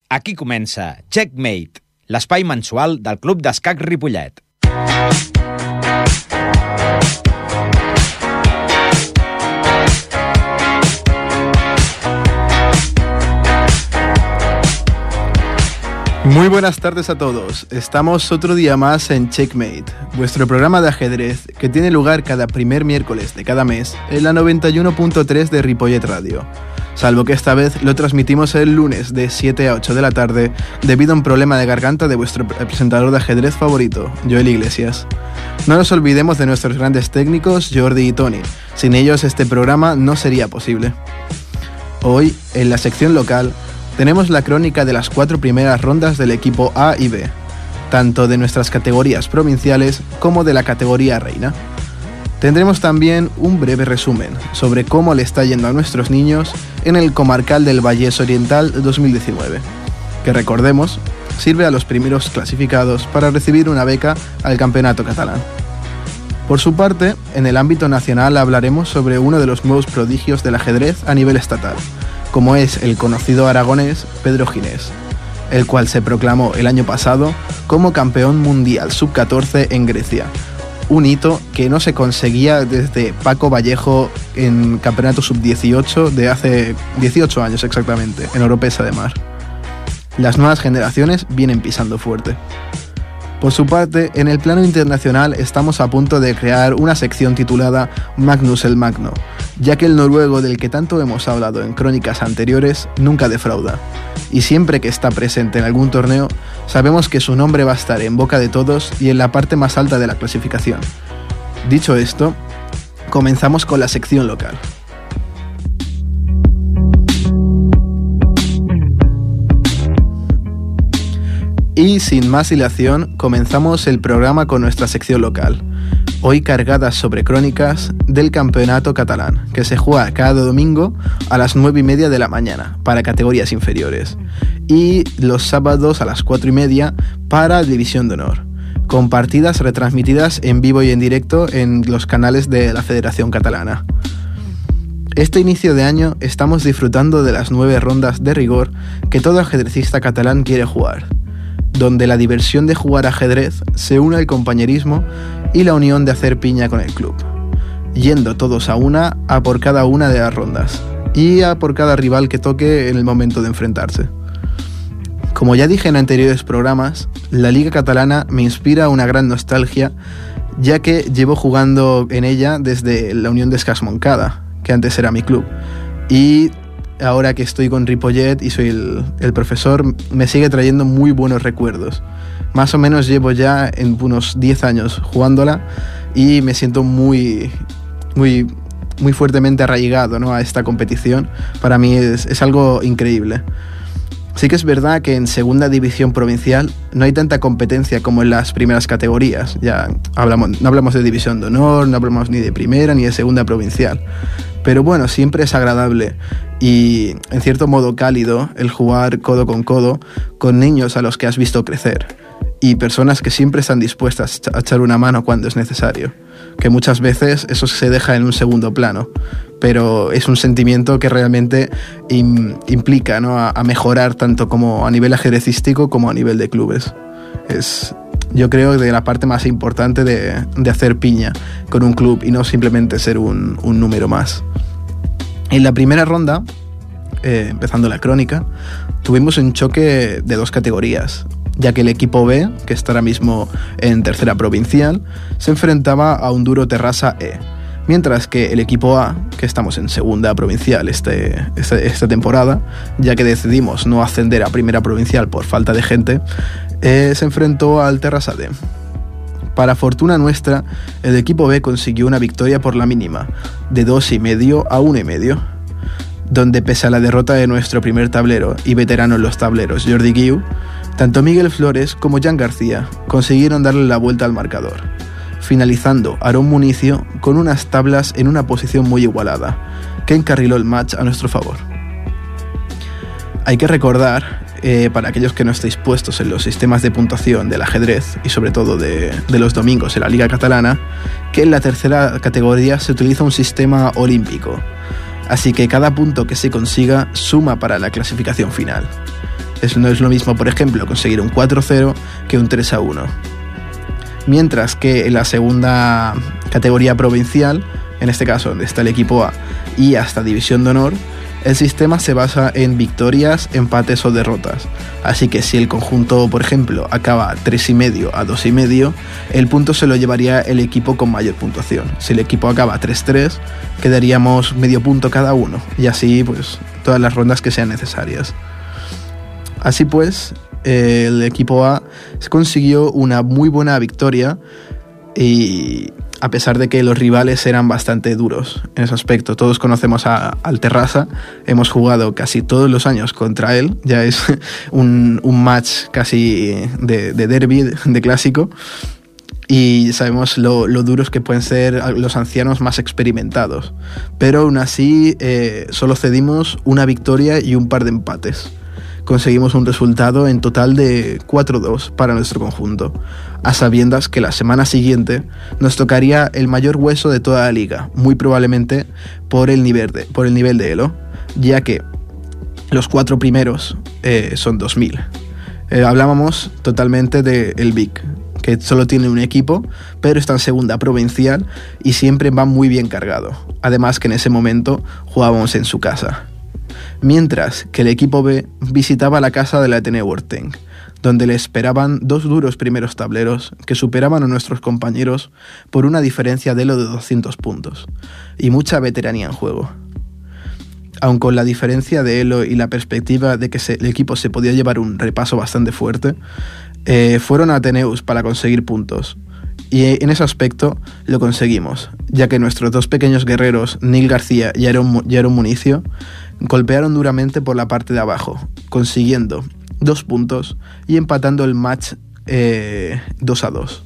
Aquí comença Checkmate, l'espai mensual del Club d'Escac Ripollet. Muy buenas tardes a todos. Estamos otro día más en Checkmate, vuestro programa de ajedrez que tiene lugar cada primer miércoles de cada mes en la 91.3 de Ripollet Radio. Salvo que esta vez lo transmitimos el lunes de 7 a 8 de la tarde debido a un problema de garganta de vuestro presentador de ajedrez favorito, Joel Iglesias. No nos olvidemos de nuestros grandes técnicos Jordi y Tony. Sin ellos este programa no sería posible. Hoy, en la sección local, tenemos la crónica de las 4 primeras rondas del equipo A y B, tanto de nuestras categorías provinciales como de la categoría reina. Tendremos también un breve resumen sobre cómo le está yendo a nuestros niños en el Comarcal del Vallès Oriental 2019, que recordemos, sirve a los primeros clasificados para recibir una beca al Campeonato Catalán. Por su parte, en el ámbito nacional hablaremos sobre uno de los nuevos prodigios del ajedrez a nivel estatal, como es el conocido aragonés Pedro Ginés, el cual se proclamó el año pasado como campeón mundial sub-14 en Grecia, un hito que no se conseguía desde Paco Vallejo en campeonato sub-18 de hace 18 años exactamente, en Oropesa de Mar. Las nuevas generaciones vienen pisando fuerte. Por su parte, en el plano internacional estamos a punto de crear una sección titulada Magnus el Magno, ya que el noruego del que tanto hemos hablado en crónicas anteriores nunca defrauda, y siempre que está presente en algún torneo, sabemos que su nombre va a estar en boca de todos y en la parte más alta de la clasificación. Dicho esto, comenzamos con la sección local. Y sin más dilación, comenzamos el programa con nuestra sección local, hoy cargada sobre crónicas del Campeonato Catalán, que se juega cada domingo a las 9:30 de la mañana para categorías inferiores, y los sábados a las 4:30 para División de Honor, con partidas retransmitidas en vivo y en directo en los canales de la Federación Catalana. Este inicio de año estamos disfrutando de las 9 rondas de rigor que todo ajedrecista catalán quiere jugar, donde la diversión de jugar ajedrez se une al compañerismo y la unión de hacer piña con el club, yendo todos a por cada una de las rondas y a por cada rival que toque en el momento de enfrentarse. Como ya dije en anteriores programas, la Liga Catalana me inspira una gran nostalgia, ya que llevo jugando en ella desde la Unión d'Escacs Montcada, que antes era mi club, y ahora que estoy con Ripollet y soy el profesor, me sigue trayendo muy buenos recuerdos. Más o menos llevo ya en unos 10 años jugándola y me siento muy fuertemente arraigado, ¿no?, a esta competición. Para mí es algo increíble. Sí que es verdad que en segunda división provincial no hay tanta competencia como en las primeras categorías. Ya no hablamos de división de honor, no hablamos ni de primera ni de segunda provincial. Pero bueno, siempre es agradable y en cierto modo cálido el jugar codo con niños a los que has visto crecer y personas que siempre están dispuestas a echar una mano cuando es necesario, que muchas veces eso se deja en un segundo plano, pero es un sentimiento que realmente implica, ¿no?, a mejorar tanto como a nivel ajedrecístico como a nivel de clubes. Es, yo creo, de la parte más importante de hacer piña con un club y no simplemente ser un número más. En la primera ronda, empezando la crónica, tuvimos un choque de 2 categorías, ya que el equipo B, que está ahora mismo en tercera provincial, se enfrentaba a un duro Terrassa E, mientras que el equipo A, que estamos en segunda provincial esta temporada, ya que decidimos no ascender a primera provincial por falta de gente, se enfrentó al Terrassa D. Para fortuna nuestra, el equipo B consiguió una victoria por la mínima, de 2,5 a 1,5, donde pese a la derrota de nuestro primer tablero y veterano en los tableros, Jordi Guiu, tanto Miguel Flores como Jan García consiguieron darle la vuelta al marcador, finalizando Aarón Municio con unas tablas en una posición muy igualada, que encarriló el match a nuestro favor. Hay que recordar, para aquellos que no estéis puestos en los sistemas de puntuación del ajedrez y sobre todo de los domingos en la Liga Catalana, que en la tercera categoría se utiliza un sistema olímpico, así que cada punto que se consiga suma para la clasificación final. No es lo mismo, por ejemplo, conseguir un 4-0 que un 3-1. Mientras que en la segunda categoría provincial, en este caso donde está el equipo A y hasta División de Honor, el sistema se basa en victorias, empates o derrotas. Así que si el conjunto, por ejemplo, acaba 3,5 a 2,5, el punto se lo llevaría el equipo con mayor puntuación. Si el equipo acaba 3-3, quedaríamos medio punto cada uno, y así pues todas las rondas que sean necesarias. Así pues, el equipo A consiguió una muy buena victoria, y a pesar de que los rivales eran bastante duros en ese aspecto. Todos conocemos al Terrassa, hemos jugado casi todos los años contra él, ya es un match casi de derbi, de clásico, y sabemos lo duros que pueden ser los ancianos más experimentados, pero aún así solo cedimos una victoria y un par de empates. Conseguimos un resultado en total de 4-2 para nuestro conjunto, a sabiendas que la semana siguiente nos tocaría el mayor hueso de toda la liga, muy probablemente por el nivel de Elo, ya que los 4 primeros son 2000. Hablábamos totalmente del Vic, que solo tiene un equipo, pero está en segunda provincial y siempre va muy bien cargado. Además que en ese momento jugábamos en su casa. Mientras que el equipo B visitaba la casa del Ateneo Ortenc, donde le esperaban 2 duros primeros tableros que superaban a nuestros compañeros por una diferencia de 200 puntos, y mucha veteranía en juego. Aun con la diferencia de Elo y la perspectiva de que el equipo se podía llevar un repaso bastante fuerte, fueron a Ateneus para conseguir puntos, y en ese aspecto lo conseguimos, ya que nuestros 2 pequeños guerreros, Neil García y Aaron Municio, golpearon duramente por la parte de abajo, consiguiendo 2 puntos y empatando el match 2-2.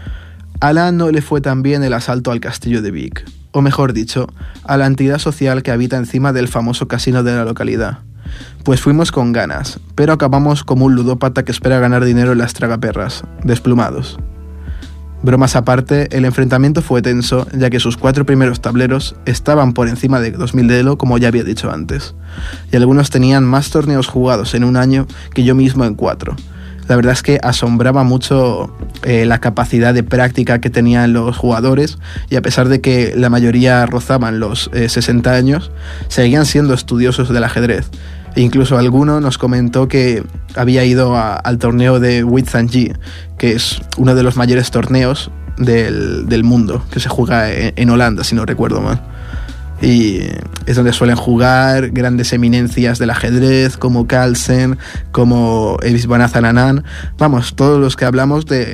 A Alan no le fue tan bien el asalto al castillo de Vic, o mejor dicho, a la entidad social que habita encima del famoso casino de la localidad. Pues fuimos con ganas, pero acabamos como un ludópata que espera ganar dinero en las tragaperras, desplumados. Bromas aparte, el enfrentamiento fue tenso, ya que sus 4 primeros tableros estaban por encima de 2000 de Elo, como ya había dicho antes, y algunos tenían más torneos jugados en un año que yo mismo en 4. La verdad es que asombraba mucho la capacidad de práctica que tenían los jugadores, y a pesar de que la mayoría rozaban los 60 años, seguían siendo estudiosos del ajedrez. E incluso alguno nos comentó que había ido al torneo de Witsanji, que es uno de los mayores torneos del mundo, que se juega en Holanda, si no recuerdo mal. Y es donde suelen jugar grandes eminencias del ajedrez, como Carlsen, como Viswanathan Anand. Vamos, todos los que hablamos de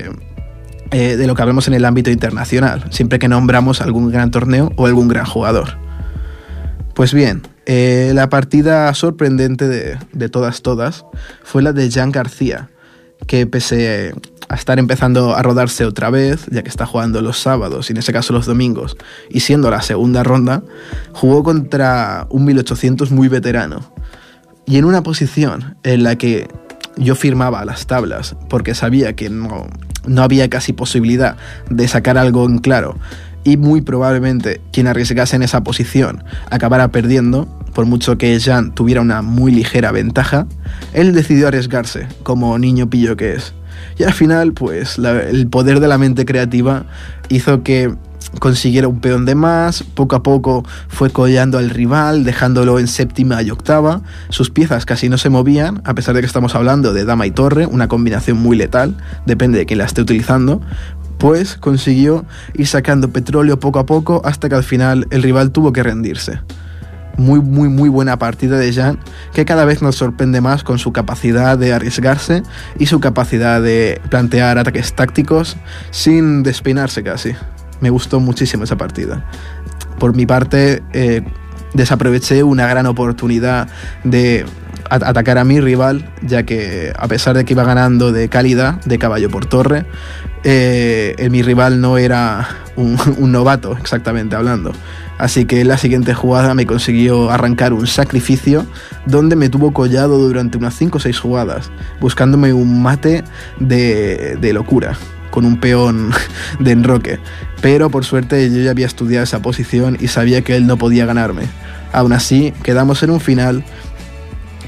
lo que hablamos en el ámbito internacional, siempre que nombramos algún gran torneo o algún gran jugador. Pues bien, la partida sorprendente de todas fue la de Jan García, que pese a estar empezando a rodarse otra vez, ya que está jugando los sábados y en ese caso los domingos, y siendo la segunda ronda, jugó contra un 1800 muy veterano, y en una posición en la que yo firmaba las tablas porque sabía que no había casi posibilidad de sacar algo en claro, y muy probablemente quien arriesgase en esa posición acabara perdiendo, por mucho que Jan tuviera una muy ligera ventaja, él decidió arriesgarse, como niño pillo que es. Y al final, pues, el poder de la mente creativa hizo que consiguiera un peón de más. Poco a poco fue collando al rival, dejándolo en séptima y octava. Sus piezas casi no se movían, a pesar de que estamos hablando de dama y torre, una combinación muy letal, depende de quién la esté utilizando. Pues consiguió ir sacando petróleo poco a poco hasta que al final el rival tuvo que rendirse. Muy buena partida de Jan, que cada vez nos sorprende más con su capacidad de arriesgarse y su capacidad de plantear ataques tácticos sin despeinarse casi. Me gustó muchísimo esa partida. Por mi parte, desaproveché una gran oportunidad de atacar a mi rival, ya que a pesar de que iba ganando de calidad, de caballo por torre, mi rival no era un novato, exactamente hablando. Así que en la siguiente jugada me consiguió arrancar un sacrificio donde me tuvo collado durante unas 5 o 6 jugadas, buscándome un mate de locura, con un peón de enroque. Pero por suerte yo ya había estudiado esa posición y sabía que él no podía ganarme. Aún así, quedamos en un final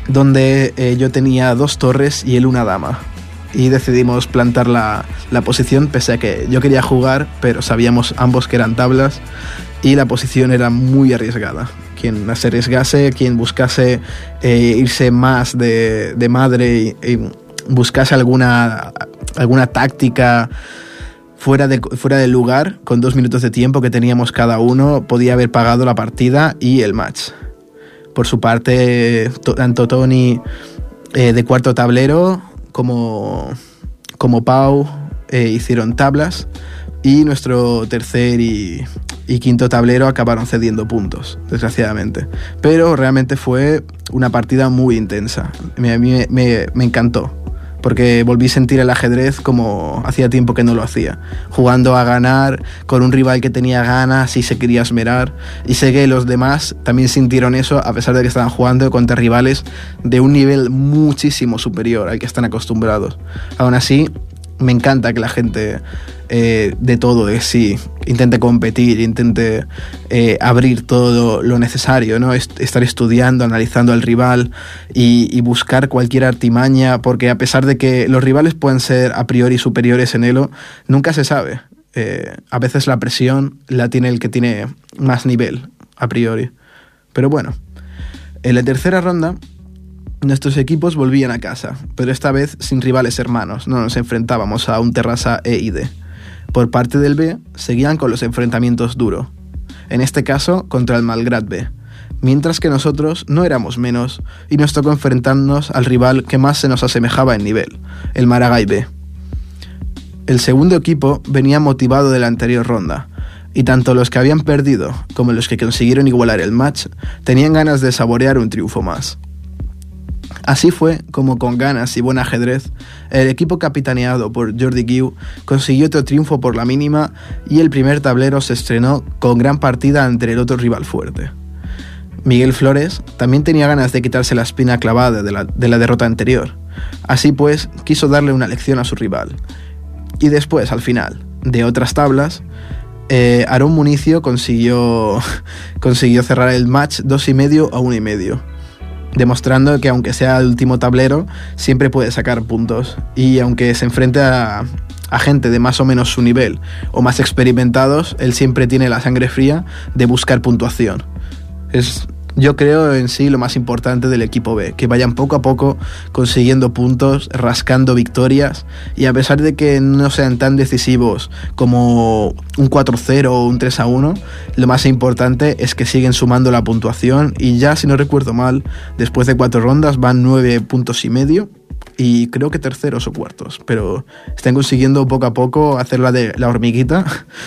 donde yo tenía 2 torres y él una dama. Y decidimos plantar la posición, pese a que yo quería jugar, pero sabíamos ambos que eran tablas y la posición era muy arriesgada. Quien se arriesgase, quien buscase irse más de madre y buscase alguna táctica fuera del lugar, con 2 minutos de tiempo que teníamos cada uno, podía haber pagado la partida y el match. Por su parte, tanto Tony de cuarto tablero como Pau hicieron tablas, y nuestro tercer y quinto tablero acabaron cediendo puntos, desgraciadamente. Pero realmente fue una partida muy intensa. A mí me encantó, porque volví a sentir el ajedrez como hacía tiempo que no lo hacía, jugando a ganar con un rival que tenía ganas y se quería esmerar, y sé que los demás también sintieron eso, a pesar de que estaban jugando contra rivales de un nivel muchísimo superior al que están acostumbrados. Aún así, me encanta que la gente de todo sí intente competir, intente abrir todo lo necesario, ¿no? Estar estudiando, analizando al rival y buscar cualquier artimaña, porque a pesar de que los rivales pueden ser a priori superiores en elo, nunca se sabe. A veces la presión la tiene el que tiene más nivel a priori. Pero bueno, en la tercera ronda nuestros equipos volvían a casa, pero esta vez sin rivales hermanos. No nos enfrentábamos a un Terrassa E y D. Por parte del B, seguían con los enfrentamientos duros, en este caso contra el Malgrat B, mientras que nosotros no éramos menos y nos tocó enfrentarnos al rival que más se nos asemejaba en nivel, el Maragall B. El segundo equipo venía motivado de la anterior ronda, y tanto los que habían perdido como los que consiguieron igualar el match tenían ganas de saborear un triunfo más. Así fue como, con ganas y buen ajedrez, el equipo capitaneado por Jordi Guiu consiguió otro triunfo por la mínima, y el primer tablero se estrenó con gran partida ante el otro rival fuerte. Miguel Flores también tenía ganas de quitarse la espina clavada de la derrota anterior. Así pues, quiso darle una lección a su rival. Y después, al final de otras tablas, Aarón Municio consiguió cerrar el match 2,5 a 1,5. Demostrando que aunque sea el último tablero, siempre puede sacar puntos, y aunque se enfrente a gente de más o menos su nivel o más experimentados, él siempre tiene la sangre fría de buscar puntuación. Es, yo creo, en sí lo más importante del equipo B, que vayan poco a poco consiguiendo puntos, rascando victorias, y a pesar de que no sean tan decisivos como un 4-0 o un 3-1, lo más importante es que siguen sumando la puntuación, y ya, si no recuerdo mal, después de 4 rondas van 9,5 puntos, y creo que terceros o cuartos, pero están consiguiendo poco a poco hacer la hormiguita.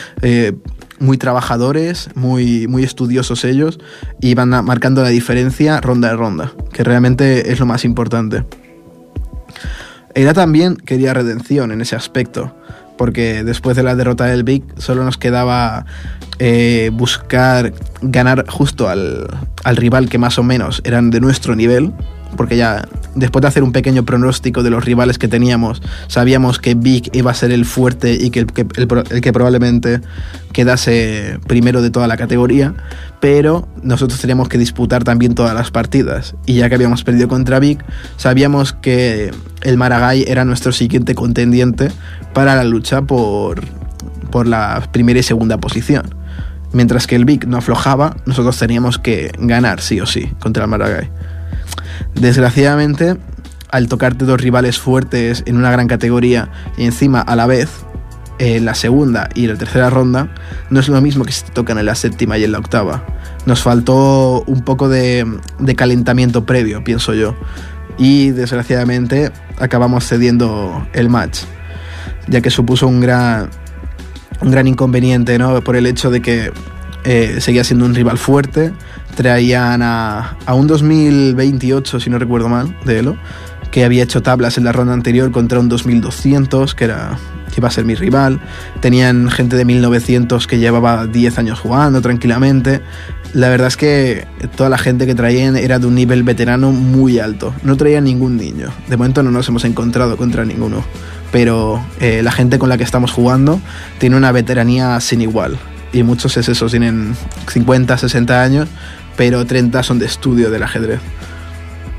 Muy trabajadores, muy estudiosos ellos, y van marcando la diferencia ronda a ronda, que realmente es lo más importante. Ella también quería redención en ese aspecto, porque después de la derrota del Big solo nos quedaba buscar ganar justo al rival que más o menos eran de nuestro nivel, porque ya después de hacer un pequeño pronóstico de los rivales que teníamos, sabíamos que Big iba a ser el fuerte y que el que probablemente quedase primero de toda la categoría, pero nosotros teníamos que disputar también todas las partidas, y ya que habíamos perdido contra Big, sabíamos que el Maragall era nuestro siguiente contendiente para la lucha por la primera y segunda posición. Mientras que el Big no aflojaba, nosotros teníamos que ganar sí o sí contra el Maragall. Desgraciadamente, al tocarte 2 rivales fuertes en una gran categoría y encima a la vez en la segunda y la tercera ronda, no es lo mismo que si te tocan en la séptima y en la octava. Nos faltó un poco de calentamiento previo, pienso yo, y desgraciadamente acabamos cediendo el match, ya que supuso un gran inconveniente, ¿no? Por el hecho de que seguía siendo un rival fuerte. Traían a un 2028, si no recuerdo mal, de Elo, que había hecho tablas en la ronda anterior contra un 2200, que iba a ser mi rival. Tenían gente de 1900 que llevaba 10 años jugando tranquilamente. La verdad es que toda la gente que traían era de un nivel veterano muy alto. No traían ningún niño. De momento no nos hemos encontrado contra ninguno. Pero la gente con la que estamos jugando tiene una veteranía sin igual. Y muchos es eso, tienen 50, 60 años, pero 30 son de estudio del ajedrez.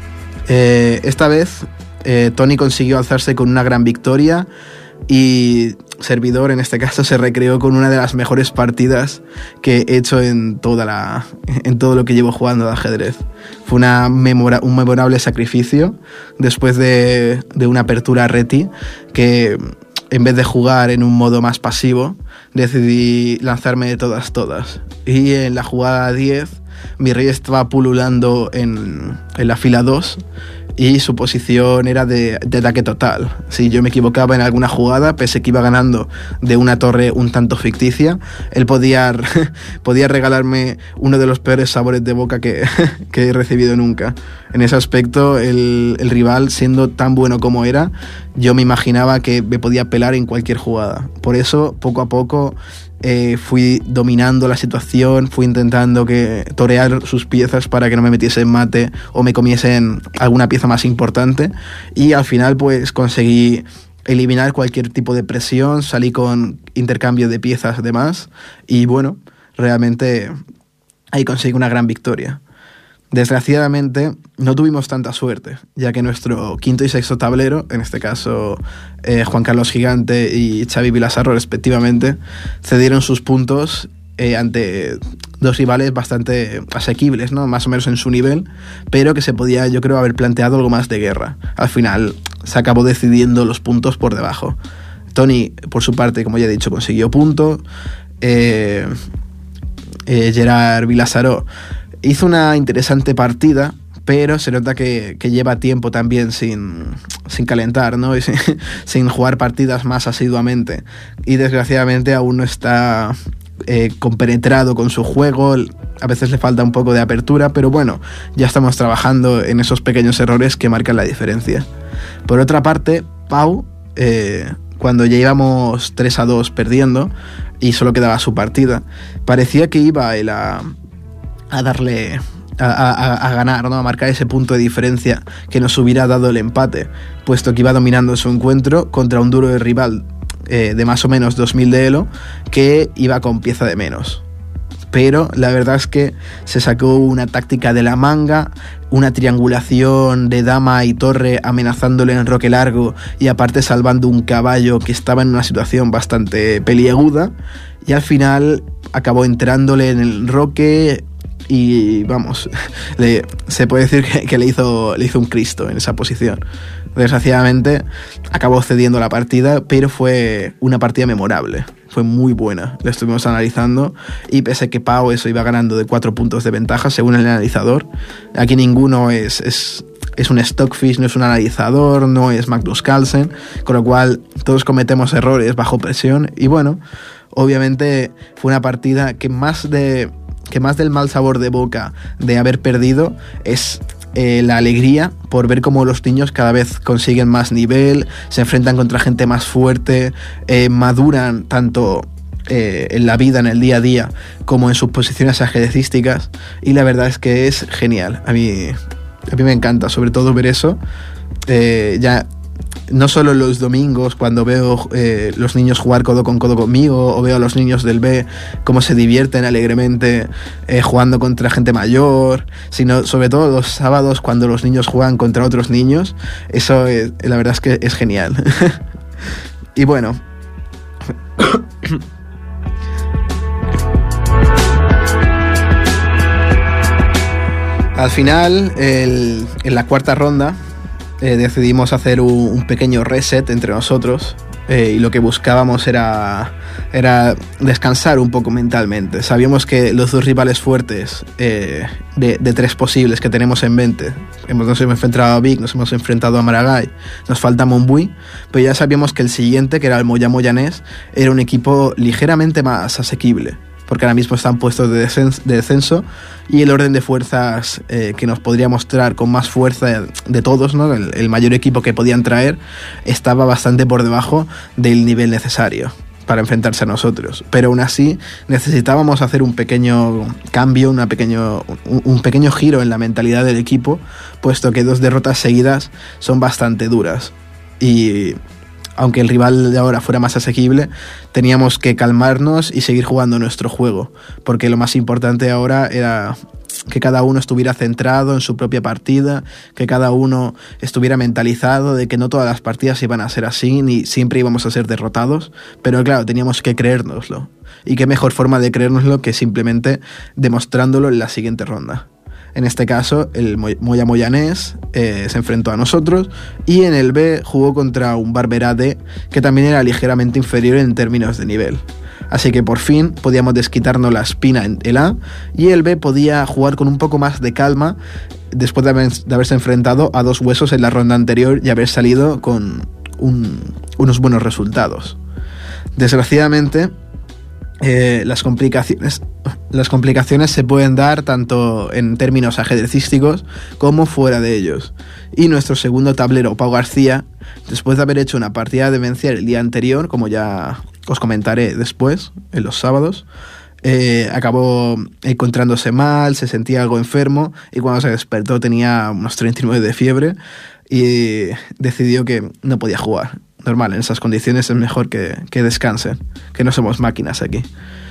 Esta vez Tony consiguió alzarse con una gran victoria y servidor en este caso se recreó con una de las mejores partidas que he hecho en todo lo que llevo jugando de ajedrez. Fue un memorable sacrificio después de una apertura reti que, en vez de jugar en un modo más pasivo, decidí lanzarme de todas. Y en la jugada 10 mi rey estaba pululando en la fila 2 y su posición era de ataque total. Si yo me equivocaba en alguna jugada, pese que iba ganando de una torre un tanto ficticia, él podía regalarme uno de los peores sabores de boca que he recibido nunca. En ese aspecto, el rival, siendo tan bueno como era, yo me imaginaba que me podía pelar en cualquier jugada. Por eso, poco a poco, fui dominando la situación, fui intentando torear sus piezas para que no me metiesen mate o me comiesen alguna pieza más importante, y al final pues conseguí eliminar cualquier tipo de presión, salí con intercambio de piezas de más y bueno, realmente ahí conseguí una gran victoria. Desgraciadamente no tuvimos tanta suerte, ya que nuestro quinto y sexto tablero, en este caso Juan Carlos Gigante y Xavi Vilasarro respectivamente, cedieron sus puntos ante dos rivales bastante asequibles, ¿no? Más o menos en su nivel, pero que se podía, yo creo, haber planteado algo más de guerra. Al final se acabó decidiendo los puntos por debajo. Tony, por su parte, como ya he dicho, consiguió punto. Gerard Vilasaró hizo una interesante partida, pero se nota que lleva tiempo también sin calentar, ¿no? Y sin jugar partidas más asiduamente. Y desgraciadamente aún no está compenetrado con su juego. A veces le falta un poco de apertura, pero bueno, ya estamos trabajando en esos pequeños errores que marcan la diferencia. Por otra parte, Pau, cuando ya íbamos 3-2 perdiendo y solo quedaba su partida, parecía que iba él a darle a ganar, ¿no? A marcar ese punto de diferencia que nos hubiera dado el empate, puesto que iba dominando su encuentro contra un duro rival de más o menos 2000 de elo, que iba con pieza de menos. Pero la verdad es que se sacó una táctica de la manga, una triangulación de dama y torre amenazándole en roque largo y aparte salvando un caballo que estaba en una situación bastante peliaguda, y al final acabó entrándole en el roque y vamos, se puede decir que le hizo un Cristo en esa posición. Desgraciadamente acabó cediendo la partida, pero fue una partida memorable, fue muy buena, la estuvimos analizando y pese a que Pau iba ganando de 4 puntos de ventaja según el analizador, aquí ninguno es un Stockfish, no es un analizador, no es Magnus Carlsen, con lo cual todos cometemos errores bajo presión y bueno, obviamente fue una partida que más del mal sabor de boca de haber perdido es la alegría por ver cómo los niños cada vez consiguen más nivel, se enfrentan contra gente más fuerte, maduran tanto en la vida, en el día a día, como en sus posiciones ajedrecísticas, y la verdad es que es genial. A mí me encanta sobre todo ver eso, ya no solo los domingos cuando veo los niños jugar codo con codo conmigo, o veo a los niños del B cómo se divierten alegremente jugando contra gente mayor, sino sobre todo los sábados cuando los niños juegan contra otros niños. Eso la verdad es que es genial. Y bueno, al final en la cuarta ronda decidimos hacer un pequeño reset entre nosotros y lo que buscábamos era descansar un poco mentalmente. Sabíamos que los dos rivales fuertes de 3 posibles que tenemos en mente, nos hemos enfrentado a Vic, nos hemos enfrentado a Maragall, nos falta Montbui, pero ya sabíamos que el siguiente, que era el Moya Moyanés, era un equipo ligeramente más asequible, porque ahora mismo están puestos de descenso y el orden de fuerzas que nos podría mostrar con más fuerza de todos, ¿no? El mayor equipo que podían traer estaba bastante por debajo del nivel necesario para enfrentarse a nosotros, pero aún así necesitábamos hacer un pequeño cambio, un pequeño giro en la mentalidad del equipo, puesto que 2 derrotas seguidas son bastante duras y aunque el rival de ahora fuera más asequible, teníamos que calmarnos y seguir jugando nuestro juego, porque lo más importante ahora era que cada uno estuviera centrado en su propia partida, que cada uno estuviera mentalizado de que no todas las partidas iban a ser así, ni siempre íbamos a ser derrotados, pero claro, teníamos que creérnoslo. Y qué mejor forma de creérnoslo que simplemente demostrándolo en la siguiente ronda. En este caso, el Moya Moyanés se enfrentó a nosotros y en el B jugó contra un Barbera D que también era ligeramente inferior en términos de nivel. Así que por fin podíamos desquitarnos la espina en el A y el B podía jugar con un poco más de calma después de haberse enfrentado a dos huesos en la ronda anterior y haber salido con unos buenos resultados. Desgraciadamente, las complicaciones se pueden dar tanto en términos ajedrecísticos como fuera de ellos. Y nuestro segundo tablero, Pau García, después de haber hecho una partida demencial el día anterior, como ya os comentaré después, en los sábados, acabó encontrándose mal, se sentía algo enfermo y cuando se despertó tenía unos 39 de fiebre y decidió que no podía jugar. Normal, en esas condiciones es mejor que descansen, que no somos máquinas aquí.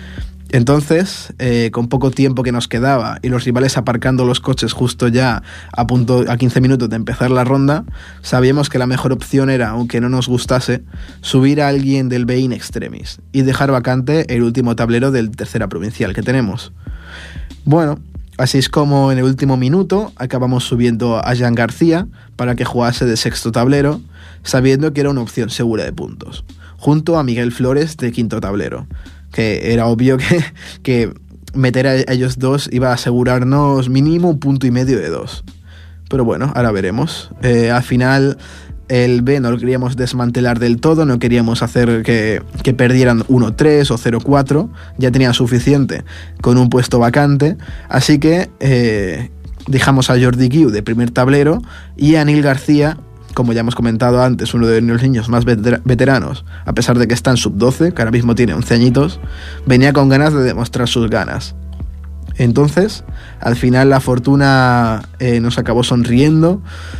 Entonces, con poco tiempo que nos quedaba y los rivales aparcando los coches justo ya a 15 minutos de empezar la ronda, sabíamos que la mejor opción era, aunque no nos gustase, subir a alguien del B in extremis y dejar vacante el último tablero del tercera provincial que tenemos. Bueno, así es como en el último minuto acabamos subiendo a Jean García para que jugase de sexto tablero, sabiendo que era una opción segura de puntos, junto a Miguel Flores de quinto tablero, que era obvio que meter a ellos dos iba a asegurarnos mínimo 1,5 puntos de 2. Pero bueno, ahora veremos. Al final el B no lo queríamos desmantelar del todo, no queríamos hacer que perdieran 1-3 o 0-4, ya tenían suficiente con un puesto vacante, así que dejamos a Jordi Guiu de primer tablero y a Neil García, como ya hemos comentado antes, uno de los niños más veteranos, a pesar de que está en sub-12, que ahora mismo tiene 11 añitos, venía con ganas de demostrar sus ganas. Entonces, al final la fortuna nos acabó sonriendo.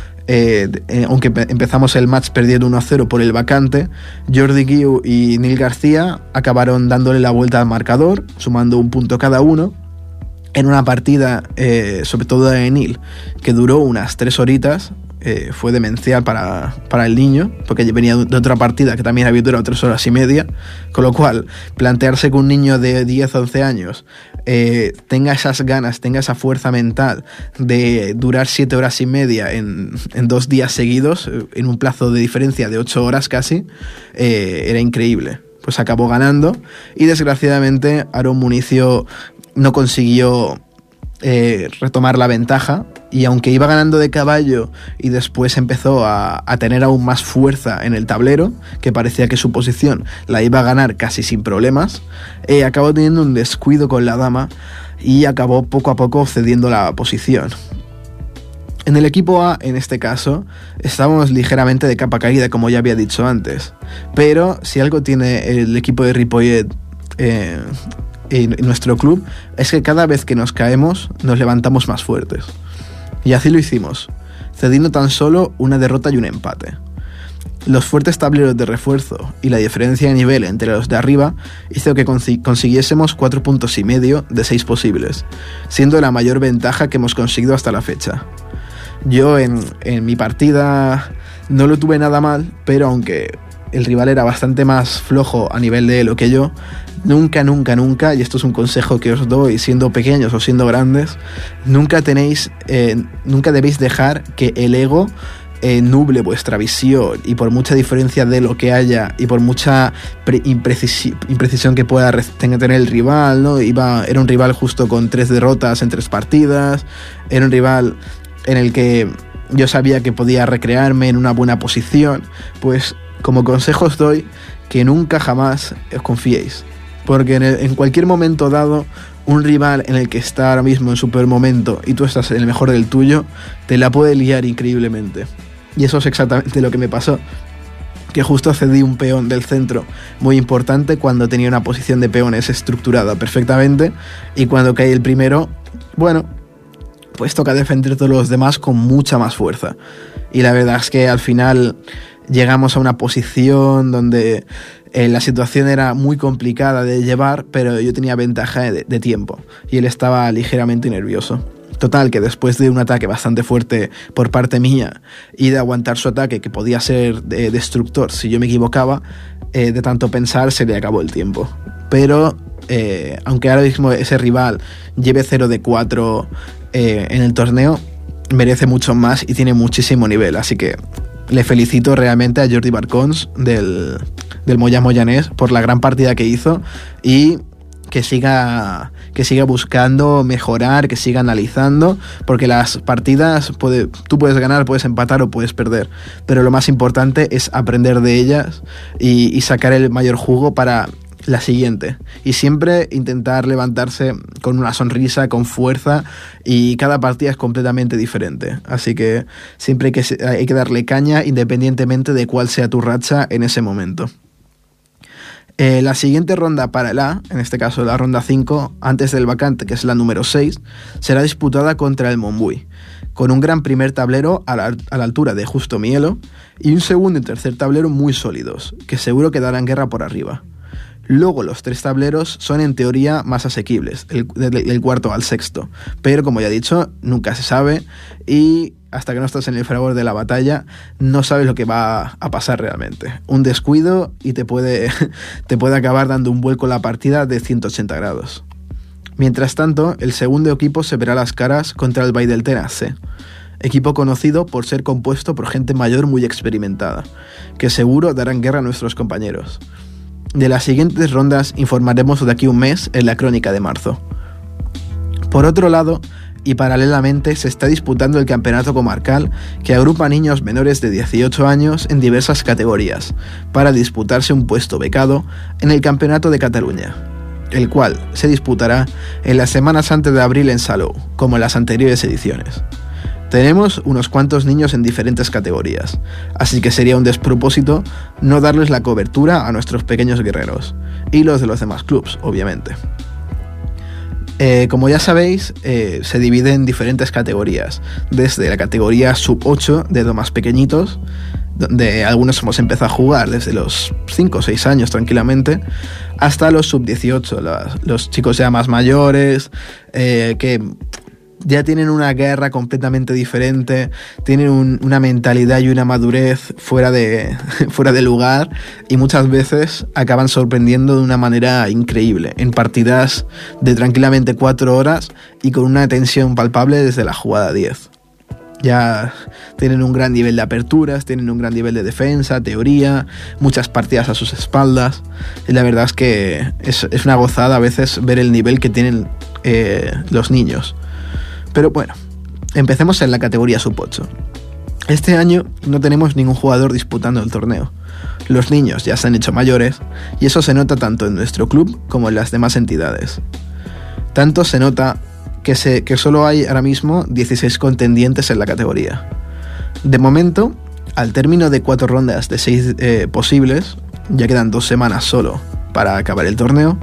Aunque empezamos el match perdiendo 1-0 por el vacante, Jordi Guiu y Neil García acabaron dándole la vuelta al marcador, sumando 1 punto cada uno, en una partida, sobre todo de Neil, que duró unas 3 horitas. Fue demencial para el niño, porque venía de otra partida que también había durado 3 horas y media, con lo cual plantearse que un niño de 10 o 11 años tenga esas ganas, tenga esa fuerza mental de durar 7 horas y media en 2 días seguidos, en un plazo de diferencia de 8 horas casi, era increíble. Pues acabó ganando y desgraciadamente Aaron Municio no consiguió retomar la ventaja, y aunque iba ganando de caballo y después empezó a tener aún más fuerza en el tablero, que parecía que su posición la iba a ganar casi sin problemas, acabó teniendo un descuido con la dama y acabó poco a poco cediendo la posición. En el equipo A, en este caso, estábamos ligeramente de capa caída, como ya había dicho antes, pero si algo tiene el equipo de Ripollet en nuestro club, es que cada vez que nos caemos nos levantamos más fuertes. Y así lo hicimos, cediendo tan solo una derrota y un empate. Los fuertes tableros de refuerzo y la diferencia de nivel entre los de arriba hizo que consiguiésemos 4,5 puntos de 6 posibles, siendo la mayor ventaja que hemos conseguido hasta la fecha. Yo en mi partida no lo tuve nada mal, pero aunque el rival era bastante más flojo a nivel de lo que yo, nunca, y esto es un consejo que os doy siendo pequeños o siendo grandes, nunca debéis dejar que el ego nuble vuestra visión, y por mucha diferencia de lo que haya y por mucha imprecisión que pueda tener el rival, ¿no? Era un rival justo con 3 derrotas en 3 partidas, era un rival en el que yo sabía que podía recrearme en una buena posición. Pues como consejo os doy que nunca jamás os confiéis, porque en cualquier momento dado, un rival en el que está ahora mismo en su peor momento y tú estás en el mejor del tuyo, te la puede liar increíblemente. Y eso es exactamente lo que me pasó, que justo cedí un peón del centro muy importante cuando tenía una posición de peones estructurada perfectamente, y cuando cae el primero, bueno, pues toca defender todos los demás con mucha más fuerza. Y la verdad es que al final llegamos a una posición donde la situación era muy complicada de llevar, pero yo tenía ventaja de tiempo y él estaba ligeramente nervioso. Total, que después de un ataque bastante fuerte por parte mía y de aguantar su ataque, que podía ser destructor si yo me equivocaba, de tanto pensar se le acabó el tiempo. Pero aunque ahora mismo ese rival lleve 0 de 4 en el torneo, merece mucho más y tiene muchísimo nivel. Así que le felicito realmente a Jordi Barcons del Moyà-Moianès por la gran partida que hizo y que siga buscando mejorar, que siga analizando, porque las partidas tú puedes ganar, puedes empatar o puedes perder, pero lo más importante es aprender de ellas y sacar el mayor jugo para la siguiente, y siempre intentar levantarse con una sonrisa, con fuerza, y cada partida es completamente diferente, así que siempre hay que darle caña independientemente de cuál sea tu racha en ese momento. La siguiente ronda para el A, en este caso la ronda 5, antes del vacante, que es la número 6, será disputada contra el Montbui, con un gran primer tablero a la altura de Justo Mielo y un segundo y tercer tablero muy sólidos, que seguro que darán guerra por arriba. Luego los 3 tableros son en teoría más asequibles, del cuarto al sexto, pero como ya he dicho, nunca se sabe y hasta que no estás en el fragor de la batalla no sabes lo que va a pasar realmente. Un descuido y te puede acabar dando un vuelco la partida de 180 grados. Mientras tanto, el segundo equipo se verá las caras contra el Valldeltena C, equipo conocido por ser compuesto por gente mayor muy experimentada, que seguro darán guerra a nuestros compañeros. De las siguientes rondas informaremos de aquí un mes en la crónica de marzo. Por otro lado, y paralelamente, se está disputando el campeonato comarcal que agrupa niños menores de 18 años en diversas categorías para disputarse un puesto becado en el Campeonato de Cataluña, el cual se disputará en las semanas antes de abril en Salou, como en las anteriores ediciones. Tenemos unos cuantos niños en diferentes categorías, así que sería un despropósito no darles la cobertura a nuestros pequeños guerreros, y los de los demás clubs, obviamente. Como ya sabéis, se divide en diferentes categorías, desde la categoría sub-8 de los más pequeñitos, donde algunos hemos empezado a jugar desde los 5 o 6 años tranquilamente, hasta los sub-18, los chicos ya más mayores, que ya tienen una guerra completamente diferente, tienen una mentalidad y una madurez fuera de lugar, y muchas veces acaban sorprendiendo de una manera increíble, en partidas de tranquilamente 4 horas y con una tensión palpable desde la jugada 10. Ya tienen un gran nivel de aperturas, tienen un gran nivel de defensa, teoría, muchas partidas a sus espaldas, y la verdad es que es una gozada a veces ver el nivel que tienen los niños. Pero bueno, empecemos en la categoría sub-8. Este año no tenemos ningún jugador disputando el torneo. Los niños ya se han hecho mayores y eso se nota tanto en nuestro club como en las demás entidades. Tanto se nota que solo hay ahora mismo 16 contendientes en la categoría. De momento, al término de 4 rondas de 6 posibles, ya quedan 2 semanas solo para acabar el torneo,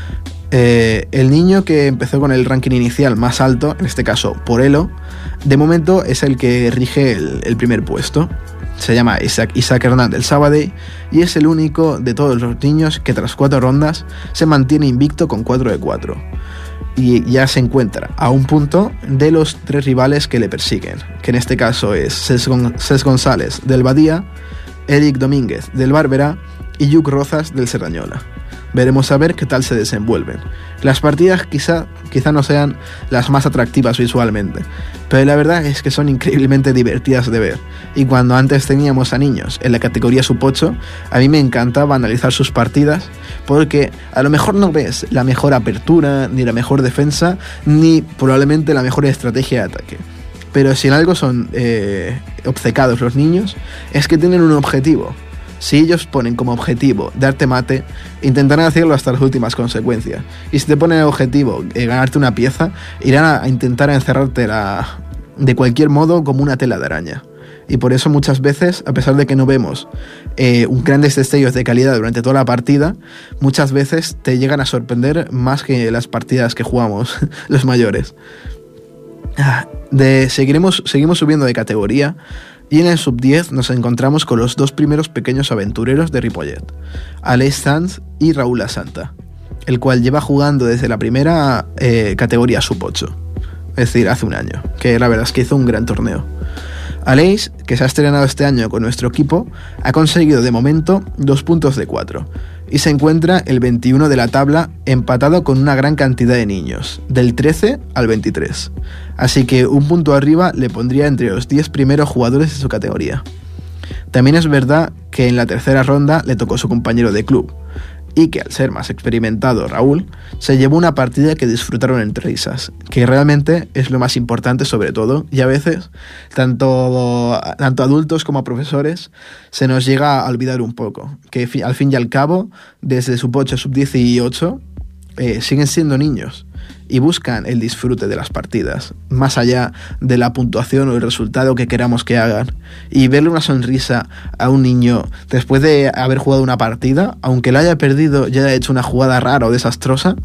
el niño que empezó con el ranking inicial más alto, en este caso por Elo, de momento es el que rige el primer puesto. Se llama Isaac Hernández Sabadell y es el único de todos los niños que tras 4 rondas se mantiene invicto con 4 de 4. Y ya se encuentra a un punto de los 3 rivales que le persiguen, que en este caso es Cés González del Badía, Eric Domínguez del Bárbara y Lluc Rozas del Cerdanyola. Veremos a ver qué tal se desenvuelven. Las partidas quizá no sean las más atractivas visualmente, pero la verdad es que son increíblemente divertidas de ver. Y cuando antes teníamos a niños en la categoría sub-8, a mí me encantaba analizar sus partidas, porque a lo mejor no ves la mejor apertura, ni la mejor defensa, ni probablemente la mejor estrategia de ataque. Pero si en algo son obcecados los niños, es que tienen un objetivo. Si ellos ponen como objetivo darte mate, intentarán hacerlo hasta las últimas consecuencias. Y si te ponen el objetivo ganarte una pieza, irán a intentar encerrarte de cualquier modo como una tela de araña. Y por eso muchas veces, a pesar de que no vemos grandes destellos de calidad durante toda la partida, muchas veces te llegan a sorprender más que las partidas que jugamos los mayores. Seguimos subiendo de categoría. Y en el sub-10 nos encontramos con los 2 primeros pequeños aventureros de Ripollet, Aleix Sanz y Raúl La Santa, el cual lleva jugando desde la primera categoría sub-8. es decir, hace un año, que la verdad es que hizo un gran torneo. Aleix, que se ha estrenado este año con nuestro equipo, ha conseguido de momento 2 puntos de 4 y se encuentra el 21 de la tabla, empatado con una gran cantidad de niños, del 13 al 23. Así que un punto arriba le pondría entre los 10 primeros jugadores de su categoría. También es verdad que en la tercera ronda le tocó su compañero de club, y que al ser más experimentado Raúl, se llevó una partida que disfrutaron entre risas, que realmente es lo más importante sobre todo, y a veces, tanto adultos como profesores, se nos llega a olvidar un poco, que al fin y al cabo, desde sub-8 a sub-18, siguen siendo niños, y buscan el disfrute de las partidas, más allá de la puntuación o el resultado que queramos que hagan. Y verle una sonrisa a un niño después de haber jugado una partida, aunque la haya perdido y haya hecho una jugada rara o desastrosa,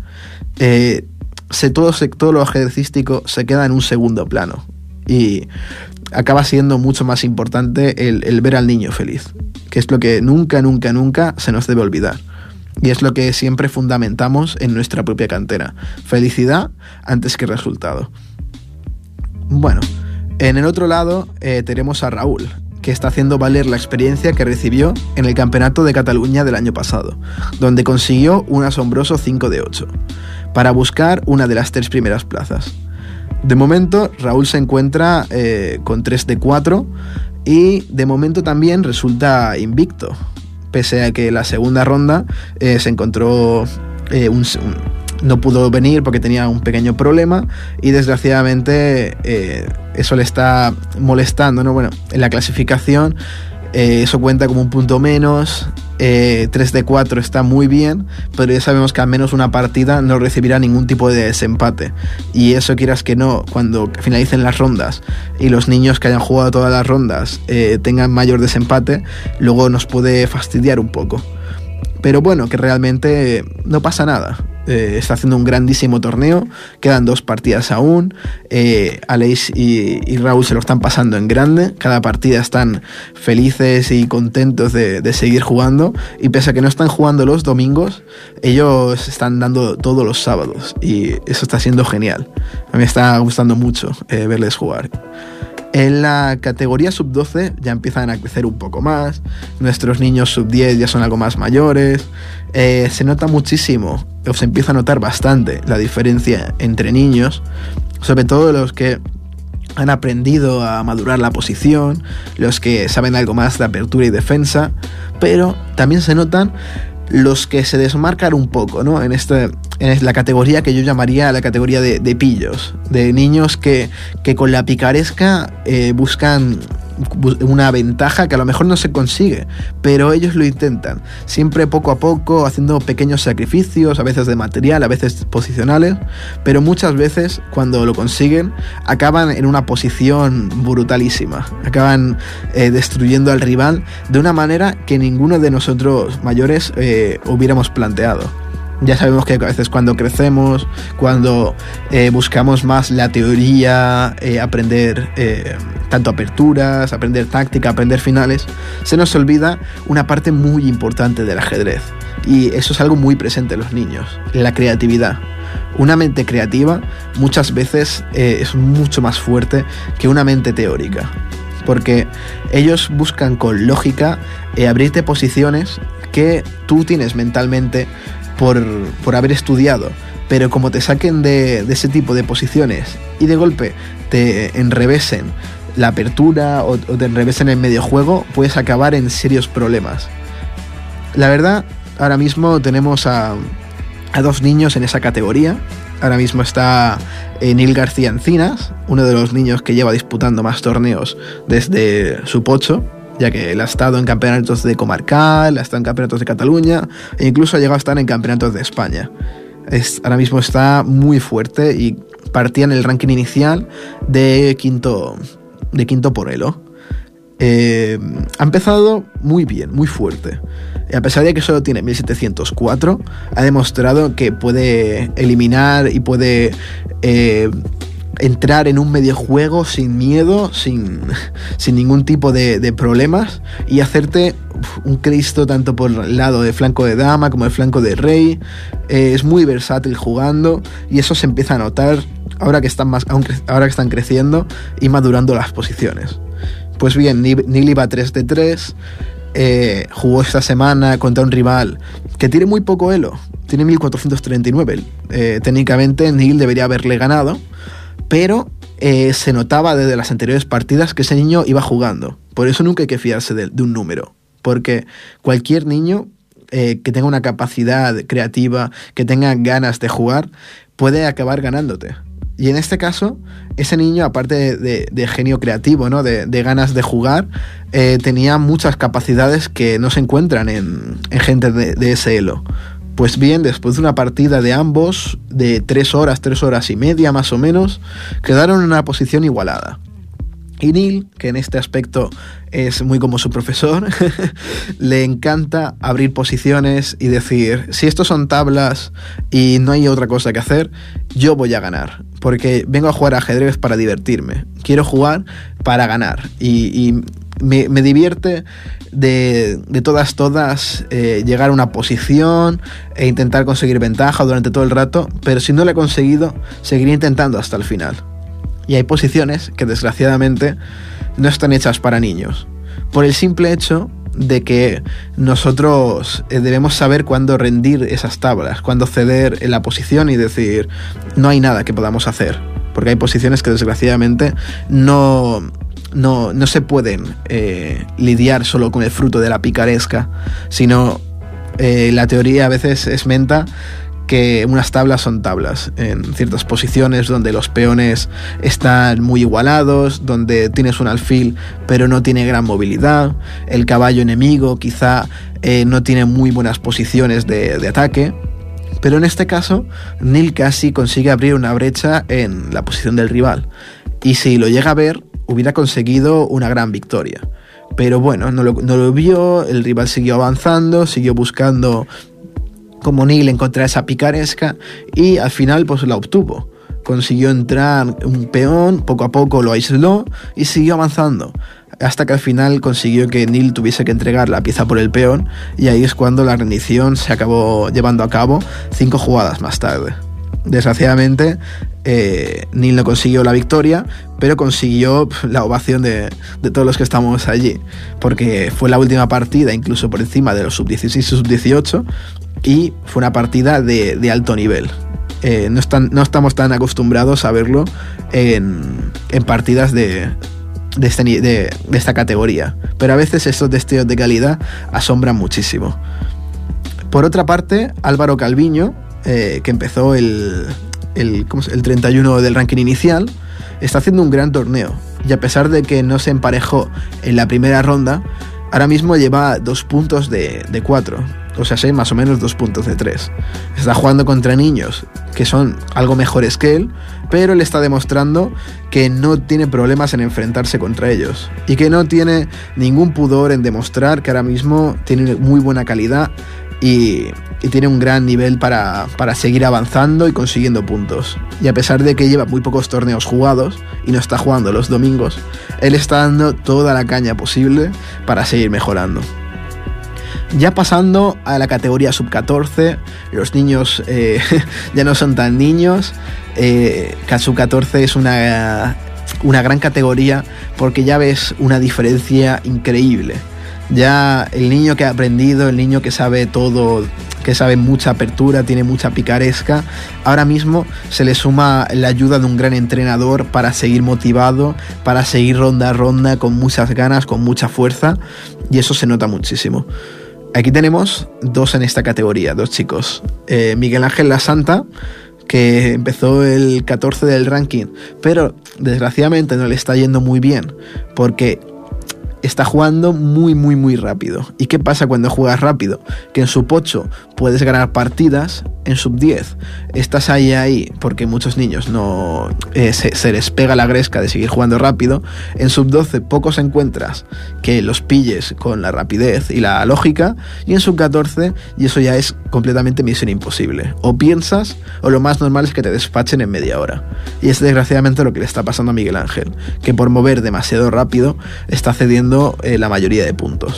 todo lo ejercístico se queda en un segundo plano. Y acaba siendo mucho más importante el ver al niño feliz, que es lo que nunca se nos debe olvidar. Y es lo que siempre fundamentamos en nuestra propia cantera. Felicidad antes que resultado. Bueno, en el otro lado tenemos a Raúl, que está haciendo valer la experiencia que recibió en el Campeonato de Cataluña del año pasado, donde consiguió un asombroso 5 de 8, para buscar una de las 3 primeras plazas. De momento, Raúl se encuentra con 3 de 4 y de momento también resulta invicto, pese a que la segunda ronda se encontró no pudo venir porque tenía un pequeño problema y desgraciadamente eso le está molestando, ¿no? Bueno, en la clasificación eso cuenta como un punto menos. 3 de 4 está muy bien, pero ya sabemos que al menos una partida no recibirá ningún tipo de desempate, y eso, quieras que no, cuando finalicen las rondas y los niños que hayan jugado todas las rondas tengan mayor desempate, luego nos puede fastidiar un poco. Pero bueno, que realmente no pasa nada. Está haciendo un grandísimo torneo, quedan 2 partidas aún. Aleix y Raúl se lo están pasando en grande, cada partida están felices y contentos de seguir jugando, y pese a que no están jugando los domingos, ellos están dando todos los sábados, y eso está siendo genial. A mí me está gustando mucho verles jugar. En la categoría sub-12 ya empiezan a crecer un poco más, nuestros niños sub-10 ya son algo más mayores, se nota muchísimo, o se empieza a notar bastante la diferencia entre niños, sobre todo los que han aprendido a madurar la posición, los que saben algo más de apertura y defensa, pero también se notan los que se desmarcan un poco, ¿no? En la categoría que yo llamaría la categoría de pillos, de niños que con la picaresca buscan una ventaja que a lo mejor no se consigue, pero ellos lo intentan, siempre poco a poco, haciendo pequeños sacrificios, a veces de material, a veces posicionales, pero muchas veces cuando lo consiguen acaban en una posición brutalísima, acaban destruyendo al rival de una manera que ninguno de nosotros mayores hubiéramos planteado. Ya sabemos que a veces cuando crecemos, cuando buscamos más la teoría, aprender tanto aperturas, aprender táctica, aprender finales, se nos olvida una parte muy importante del ajedrez. Y eso es algo muy presente en los niños, la creatividad. Una mente creativa muchas veces es mucho más fuerte que una mente teórica, porque ellos buscan con lógica abrirte posiciones que tú tienes mentalmente por haber estudiado, pero como te saquen de ese tipo de posiciones y de golpe te enrevesen la apertura o te enrevesen el medio juego, puedes acabar en serios problemas. La verdad, ahora mismo tenemos a 2 niños en esa categoría. Ahora mismo está Neil García Encinas, uno de los niños que lleva disputando más torneos desde sub-8, ya que él ha estado en campeonatos de comarcal, ha estado en campeonatos de Cataluña e incluso ha llegado a estar en campeonatos de España. Ahora mismo está muy fuerte y partía en el ranking inicial de quinto por elo. Ha empezado muy bien, muy fuerte. A pesar de que solo tiene 1704, ha demostrado que puede eliminar y puede entrar en un mediojuego sin miedo, sin ningún tipo de problemas, y hacerte un Cristo tanto por el lado de flanco de dama como el flanco de rey. Es muy versátil jugando y eso se empieza a notar ahora que están creciendo y madurando las posiciones. Pues bien, Neil iba 3 de 3, jugó esta semana contra un rival que tiene muy poco elo, tiene 1439. Técnicamente Neil debería haberle ganado, pero se notaba desde las anteriores partidas que ese niño iba jugando. Por eso nunca hay que fiarse de un número, porque cualquier niño que tenga una capacidad creativa, que tenga ganas de jugar, puede acabar ganándote. Y en este caso, ese niño, aparte de genio creativo, ¿no? de ganas de jugar, tenía muchas capacidades que no se encuentran en gente de ese elo. Pues bien, después de una partida de ambos, de 3 horas y media más o menos, quedaron en una posición igualada. Y Neil, que en este aspecto es muy como su profesor, le encanta abrir posiciones y decir, si estos son tablas y no hay otra cosa que hacer, yo voy a ganar, porque vengo a jugar ajedrez para divertirme, quiero jugar para ganar, y me divierte de todas llegar a una posición e intentar conseguir ventaja durante todo el rato, pero si no lo he conseguido, seguiré intentando hasta el final. Y hay posiciones que desgraciadamente no están hechas para niños, por el simple hecho de que nosotros debemos saber cuándo rendir esas tablas, cuándo ceder en la posición y decir, no hay nada que podamos hacer, porque hay posiciones que desgraciadamente no se pueden lidiar solo con el fruto de la picaresca, sino la teoría a veces esmenta que unas tablas son tablas en ciertas posiciones donde los peones están muy igualados, donde tienes un alfil pero no tiene gran movilidad, el caballo enemigo quizá no tiene muy buenas posiciones de ataque, pero en este caso Neil casi consigue abrir una brecha en la posición del rival, y si lo llega a ver hubiera conseguido una gran victoria. Pero bueno, no lo vio, el rival siguió avanzando, siguió buscando como Neil encontrar esa picaresca, y al final pues la obtuvo. Consiguió entrar un peón, poco a poco lo aisló y siguió avanzando, hasta que al final consiguió que Neil tuviese que entregar la pieza por el peón, y ahí es cuando la rendición se acabó llevando a cabo 5 jugadas más tarde. Desgraciadamente Neil no consiguió la victoria, pero consiguió la ovación de todos los que estamos allí, porque fue la última partida incluso por encima de los sub-16 y sub-18, y fue una partida de alto nivel. No estamos tan acostumbrados a verlo en partidas de esta categoría, pero a veces estos destellos de calidad asombran muchísimo. Por otra parte, Álvaro Calviño, que empezó el 31 del ranking inicial, está haciendo un gran torneo, y a pesar de que no se emparejó en la primera ronda, ahora mismo lleva 2 puntos de 4, o sea, más o menos 2 puntos de 3. Está jugando contra niños que son algo mejores que él, pero él está demostrando que no tiene problemas en enfrentarse contra ellos, y que no tiene ningún pudor en demostrar que ahora mismo tiene muy buena calidad y tiene un gran nivel para seguir avanzando y consiguiendo puntos. Y a pesar de que lleva muy pocos torneos jugados y no está jugando los domingos, él está dando toda la caña posible para seguir mejorando. Ya pasando a la categoría sub-14, los niños ya no son tan niños. Sub-14 es una gran categoría porque ya ves una diferencia increíble. Ya el niño que ha aprendido, el niño que sabe todo, que sabe mucha apertura, tiene mucha picaresca, ahora mismo se le suma la ayuda de un gran entrenador para seguir motivado, para seguir ronda a ronda con muchas ganas, con mucha fuerza, y eso se nota muchísimo. Aquí tenemos 2 en esta categoría, 2 chicos. Miguel Ángel Lasanta, que empezó el 14 del ranking, pero desgraciadamente no le está yendo muy bien, porque está jugando muy rápido. ¿Y qué pasa cuando juegas rápido? Que en sub 8 puedes ganar partidas, en sub 10 estás ahí porque muchos niños no se les pega la gresca de seguir jugando rápido. En sub 12 pocos encuentras que los pilles con la rapidez y la lógica, y en sub 14 y eso ya es completamente misión imposible. O piensas, o lo más normal es que te despachen en media hora. Y es desgraciadamente lo que le está pasando a Miguel Ángel, que por mover demasiado rápido está cediendo la mayoría de puntos.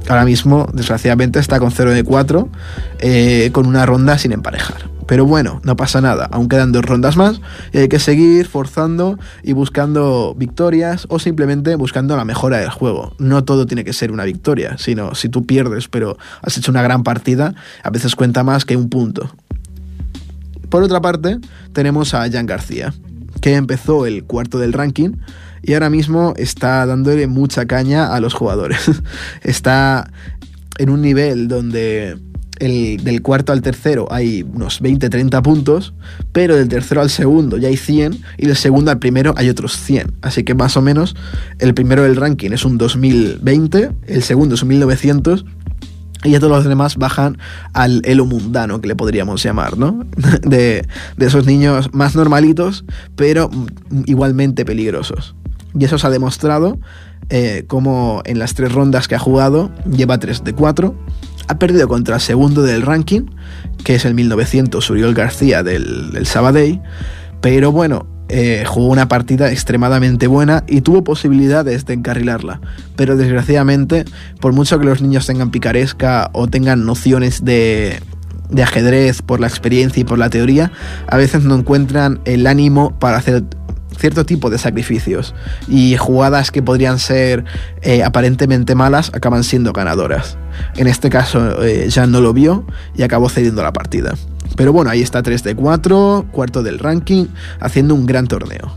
ahora mismo, desgraciadamente, está con 0-4, con una ronda sin emparejar. Pero bueno, no pasa nada, aún quedan 2 rondas más y hay que seguir forzando y buscando victorias o simplemente buscando la mejora del juego. No todo tiene que ser una victoria, sino si tú pierdes pero has hecho una gran partida, a veces cuenta más que un punto. Por otra parte, tenemos a Jan García, que empezó el cuarto del ranking y ahora mismo está dándole mucha caña a los jugadores. Está en un nivel donde del cuarto al tercero hay unos 20-30 puntos, pero del tercero al segundo ya hay 100 y del segundo al primero hay otros 100. Así que más o menos el primero del ranking es un 2020, el segundo es un 1900 y ya todos los demás bajan al elo mundano, que le podríamos llamar, ¿no? De esos niños más normalitos, pero igualmente peligrosos. Y eso se ha demostrado como en las 3 rondas que ha jugado lleva 3-4. Ha perdido contra el segundo del ranking, que es el 1900, Uriol García del Sabadell, pero bueno, jugó una partida extremadamente buena y tuvo posibilidades de encarrilarla, pero desgraciadamente, por mucho que los niños tengan picaresca o tengan nociones de ajedrez por la experiencia y por la teoría, a veces no encuentran el ánimo para hacer cierto tipo de sacrificios y jugadas que podrían ser aparentemente malas acaban siendo ganadoras. En este caso ya no lo vio y acabó cediendo la partida. Pero bueno, ahí está 3-4, cuarto del ranking, haciendo un gran torneo.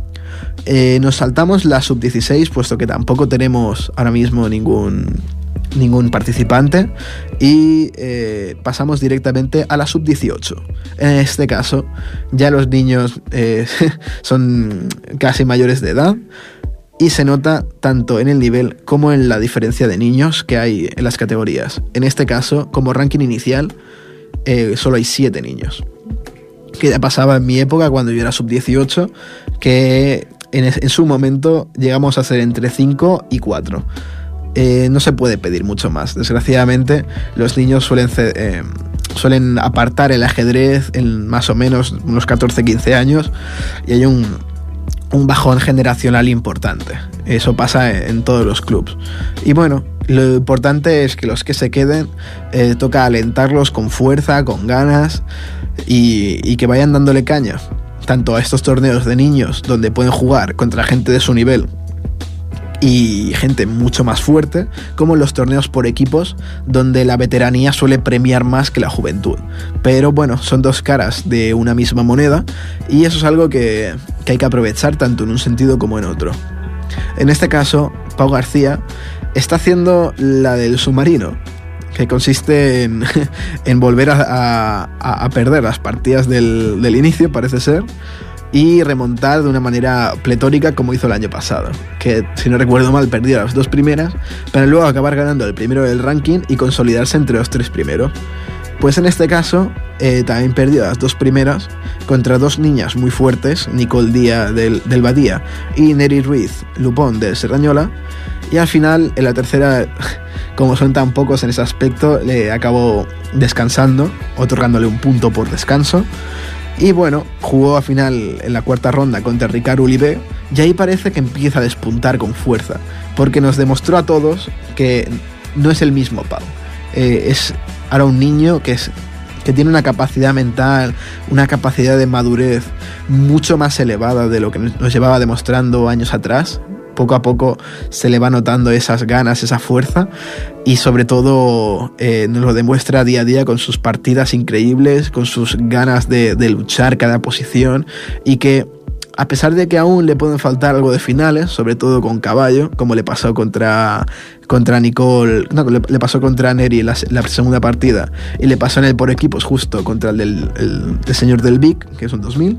Nos saltamos la sub-16, puesto que tampoco tenemos ahora mismo ningún participante, y pasamos directamente a la sub-18. En este caso ya los niños son casi mayores de edad y se nota tanto en el nivel como en la diferencia de niños que hay en las categorías. En este caso, como ranking inicial, solo hay 7 niños, que ya pasaba en mi época cuando yo era sub-18, que en su momento llegamos a ser entre 5 y 4. No se puede pedir mucho más. Desgraciadamente, los niños suelen apartar el ajedrez en más o menos unos 14-15 años y hay un bajón generacional importante. Eso pasa en todos los clubs. Y bueno, lo importante es que los que se queden, toca alentarlos con fuerza, con ganas y que vayan dándole caña, tanto a estos torneos de niños donde pueden jugar contra gente de su nivel y gente mucho más fuerte, como en los torneos por equipos, donde la veteranía suele premiar más que la juventud. Pero bueno, son 2 caras de una misma moneda y eso es algo que hay que aprovechar tanto en un sentido como en otro. En este caso, Pau García está haciendo la del submarino, que consiste en volver a perder las partidas del inicio, parece ser, y remontar de una manera pletórica como hizo el año pasado, que si no recuerdo mal perdió las 2 primeras para luego acabar ganando el primero del ranking y consolidarse entre los 3 primeros. Pues en este caso también perdió las 2 primeras contra 2 niñas muy fuertes, Nicole Díaz del Badía y Neri Ruiz Lupón del Serrañola, y al final en la tercera, como son tan pocos en ese aspecto, le acabó descansando, otorgándole un punto por descanso. Y bueno, jugó al final en la 4ª ronda contra Ricard Olivé y ahí parece que empieza a despuntar con fuerza, porque nos demostró a todos que no es el mismo Pau. Es ahora un niño que tiene una capacidad mental, una capacidad de madurez mucho más elevada de lo que nos llevaba demostrando años atrás. Poco a poco se le va notando esas ganas, esa fuerza, y sobre todo nos lo demuestra día a día con sus partidas increíbles, con sus ganas de luchar cada posición, y que a pesar de que aún le pueden faltar algo de finales, sobre todo con Caballo, como le pasó contra Nicole, no, le pasó contra Neri la segunda partida, y le pasó en el por equipos justo contra el señor del Vic, que es un 2000.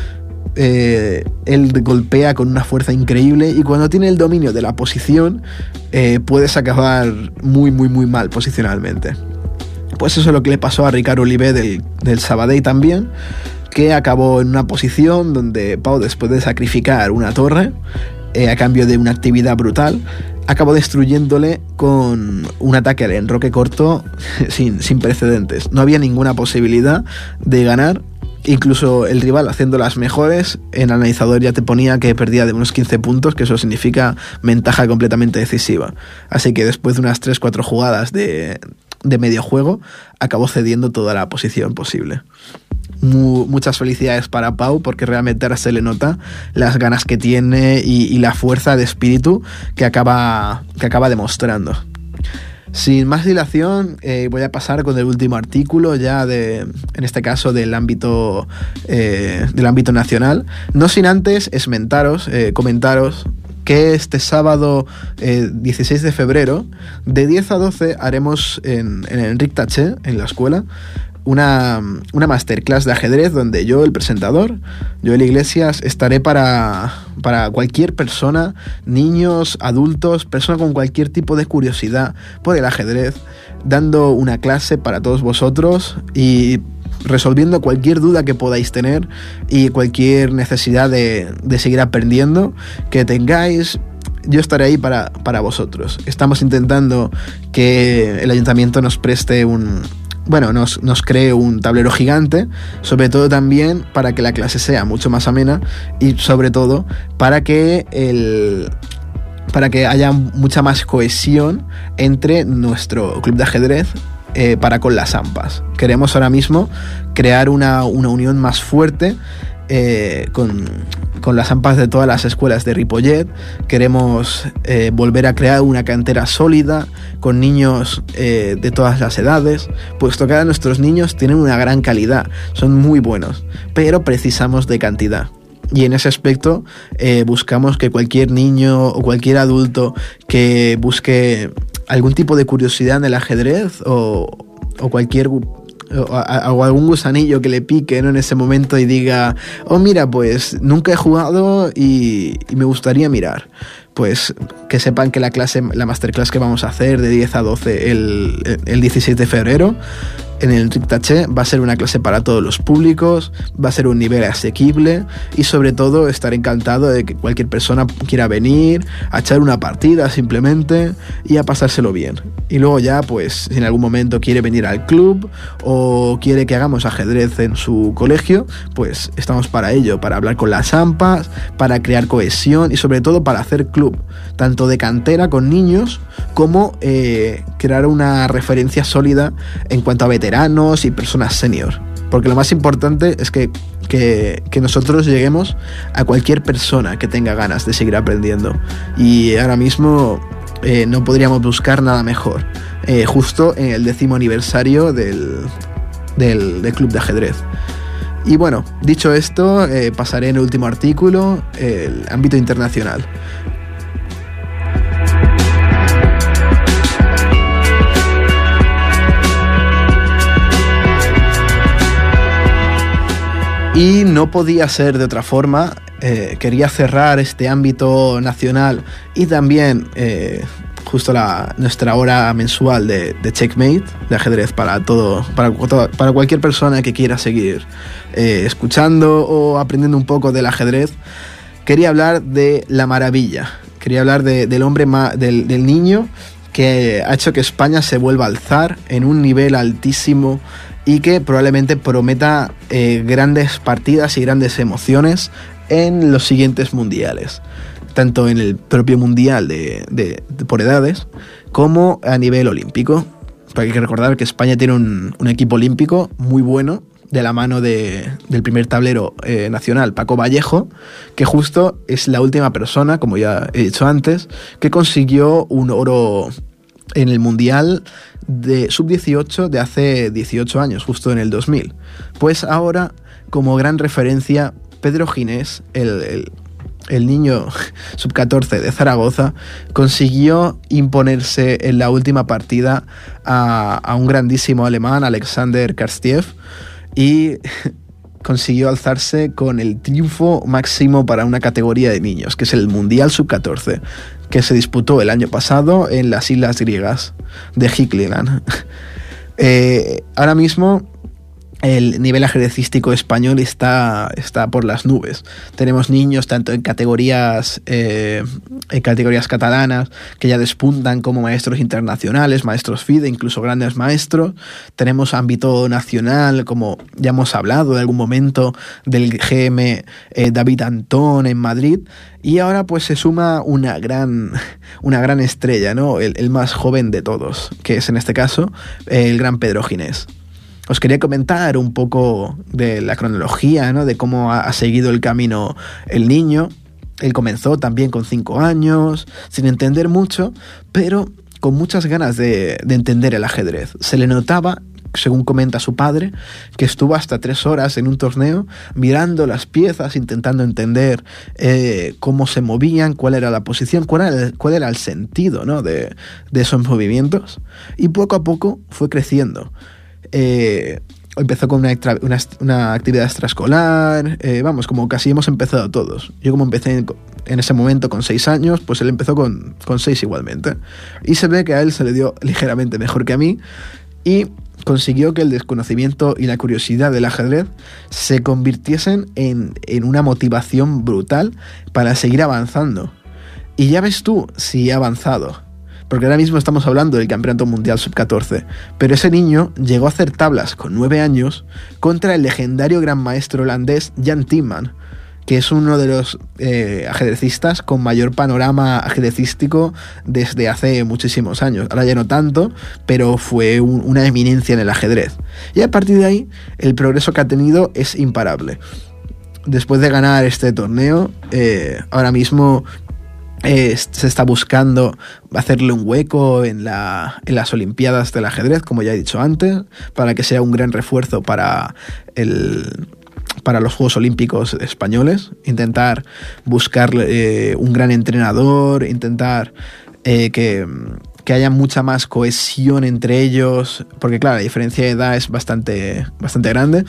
Él golpea con una fuerza increíble y cuando tiene el dominio de la posición puedes acabar muy muy muy mal posicionalmente. Pues eso es lo que le pasó a Ricard Olivé del Sabadell también, que acabó en una posición donde Pau, después de sacrificar una torre a cambio de una actividad brutal, acabó destruyéndole con un ataque al enroque corto sin precedentes. No había ninguna posibilidad de ganar incluso el rival haciendo las mejores, en el analizador ya te ponía que perdía de unos 15 puntos, que eso significa ventaja completamente decisiva. Así que después de unas 3-4 jugadas de medio juego, acabó cediendo toda la posición posible. Muchas felicidades para Pau, porque realmente ahora se le nota las ganas que tiene y la fuerza de espíritu que acaba demostrando. Sin más dilación, voy a pasar con el último artículo ya en este caso del ámbito nacional, no sin antes comentaros que este sábado 16 de febrero de 10 a 12 haremos en Enric Taché, en la escuela, una masterclass de ajedrez donde yo, el presentador, Joel Iglesias, estaré para cualquier persona, niños, adultos, persona con cualquier tipo de curiosidad por el ajedrez, dando una clase para todos vosotros y resolviendo cualquier duda que podáis tener y cualquier necesidad de seguir aprendiendo que tengáis. Yo estaré ahí para vosotros. Estamos intentando que el ayuntamiento nos preste nos cree un tablero gigante, sobre todo también para que la clase sea mucho más amena y sobre todo para que haya mucha más cohesión entre nuestro club de ajedrez para con las AMPAs. Queremos ahora mismo crear una unión más fuerte con las AMPAs de todas las escuelas de Ripollet. Queremos volver a crear una cantera sólida con niños de todas las edades, puesto que ahora nuestros niños tienen una gran calidad, son muy buenos, pero precisamos de cantidad. Y en ese aspecto buscamos que cualquier niño o cualquier adulto que busque algún tipo de curiosidad en el ajedrez o algún gusanillo que le pique, ¿no?, en ese momento y diga, mira, pues nunca he jugado y me gustaría mirar, pues que sepan que la masterclass que vamos a hacer de 10 a 12 el 16 de febrero en el Enric Taché va a ser una clase para todos los públicos, va a ser un nivel asequible y sobre todo estaré encantado de que cualquier persona quiera venir a echar una partida simplemente y a pasárselo bien. Y luego ya, pues si en algún momento quiere venir al club o quiere que hagamos ajedrez en su colegio, pues estamos para ello, para hablar con las AMPAs, para crear cohesión y sobre todo para hacer club, tanto de cantera con niños como crear una referencia sólida en cuanto a veteranos y personas senior, porque lo más importante es que nosotros lleguemos a cualquier persona que tenga ganas de seguir aprendiendo, y ahora mismo no podríamos buscar nada mejor, justo en el 10º aniversario del club de ajedrez. Y bueno, dicho esto, pasaré en el último artículo, el ámbito internacional. Y no podía ser de otra forma, quería cerrar este ámbito nacional y también justo nuestra hora mensual de Checkmate, de ajedrez para cualquier persona que quiera seguir escuchando o aprendiendo un poco del ajedrez. Quería hablar de la maravilla, quería hablar del hombre, del niño que ha hecho que España se vuelva a alzar en un nivel altísimo y que probablemente prometa grandes partidas y grandes emociones en los siguientes mundiales, tanto en el propio mundial por edades como a nivel olímpico. Porque hay que recordar que España tiene un equipo olímpico muy bueno, de la mano del primer tablero nacional, Paco Vallejo, que justo es la última persona, como ya he dicho antes, que consiguió un oro en el mundial de sub-18 de hace 18 años, justo en el 2000. Pues ahora, como gran referencia, Pedro Ginés, el niño sub-14 de Zaragoza, consiguió imponerse en la última partida a un grandísimo alemán, Alexander Karstiev, y consiguió alzarse con el triunfo máximo para una categoría de niños, que es el Mundial Sub-14, que se disputó el año pasado en las Islas Griegas de Hicklingan. Ahora mismo el nivel ajedrecístico español está por las nubes. Tenemos niños tanto en categorías catalanas que ya despuntan como maestros internacionales, maestros FIDE, incluso grandes maestros. Tenemos ámbito nacional, como ya hemos hablado en algún momento, del GM David Antón en Madrid. Y ahora pues se suma una gran estrella, ¿no? El más joven de todos, que es en este caso el gran Pedro Ginés. Os quería comentar un poco de la cronología, ¿no? De cómo ha seguido el camino el niño. Él comenzó también con 5 años, sin entender mucho, pero con muchas ganas de entender el ajedrez. Se le notaba, según comenta su padre, que estuvo hasta 3 horas en un torneo mirando las piezas, intentando entender cómo se movían, cuál era la posición, cuál era el sentido, ¿no? de esos movimientos. Y poco a poco fue creciendo. Empezó con una actividad extraescolar, como casi hemos empezado todos. Yo como empecé en ese momento con 6 años, pues él empezó con 6 igualmente. Y se ve que a él se le dio ligeramente mejor que a mí y consiguió que el desconocimiento y la curiosidad del ajedrez se convirtiesen en una motivación brutal para seguir avanzando. Y ya ves tú si ha avanzado. Porque ahora mismo estamos hablando del Campeonato Mundial Sub-14, pero ese niño llegó a hacer tablas con 9 años contra el legendario gran maestro holandés Jan Timman, que es uno de los ajedrecistas con mayor panorama ajedrecístico desde hace muchísimos años. Ahora ya no tanto, pero fue una eminencia en el ajedrez. Y a partir de ahí, el progreso que ha tenido es imparable. Después de ganar este torneo, ahora mismo se está buscando hacerle un hueco en las Olimpiadas del ajedrez, como ya he dicho antes, para que sea un gran refuerzo para los Juegos Olímpicos españoles. Intentar buscar un gran entrenador, intentar que haya mucha más cohesión entre ellos, porque claro, la diferencia de edad es bastante grande.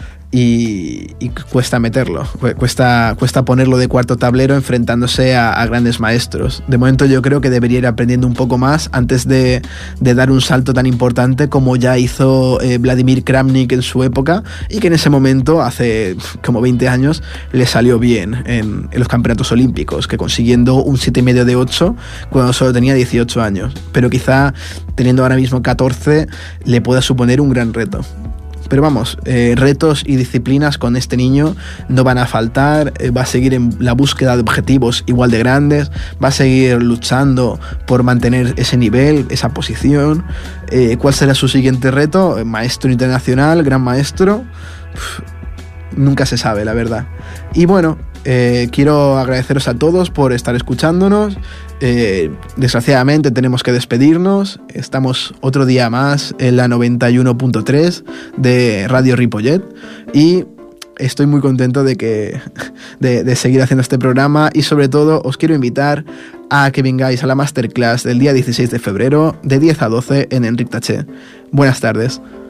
Y cuesta meterlo, cuesta ponerlo de cuarto tablero enfrentándose a grandes maestros. De momento yo creo que debería ir aprendiendo un poco más antes de dar un salto tan importante como ya hizo Vladimir Kramnik en su época, y que en ese momento, hace como 20 años, le salió bien en los campeonatos olímpicos, que consiguiendo un 7,5 de 8 cuando solo tenía 18 años. Pero quizá teniendo ahora mismo 14 le pueda suponer un gran reto. Pero vamos, retos y disciplinas con este niño no van a faltar. Va a seguir en la búsqueda de objetivos igual de grandes, va a seguir luchando por mantener ese nivel, esa posición. ¿Cuál será su siguiente reto? Maestro internacional, gran maestro. Nunca se sabe, la verdad. Y bueno, quiero agradeceros a todos por estar escuchándonos. Desgraciadamente tenemos que despedirnos. Estamos otro día más en la 91.3 de Radio Ripollet y estoy muy contento de seguir haciendo este programa, y sobre todo os quiero invitar a que vengáis a la masterclass del día 16 de febrero de 10 a 12 en Enric Taché. Buenas tardes.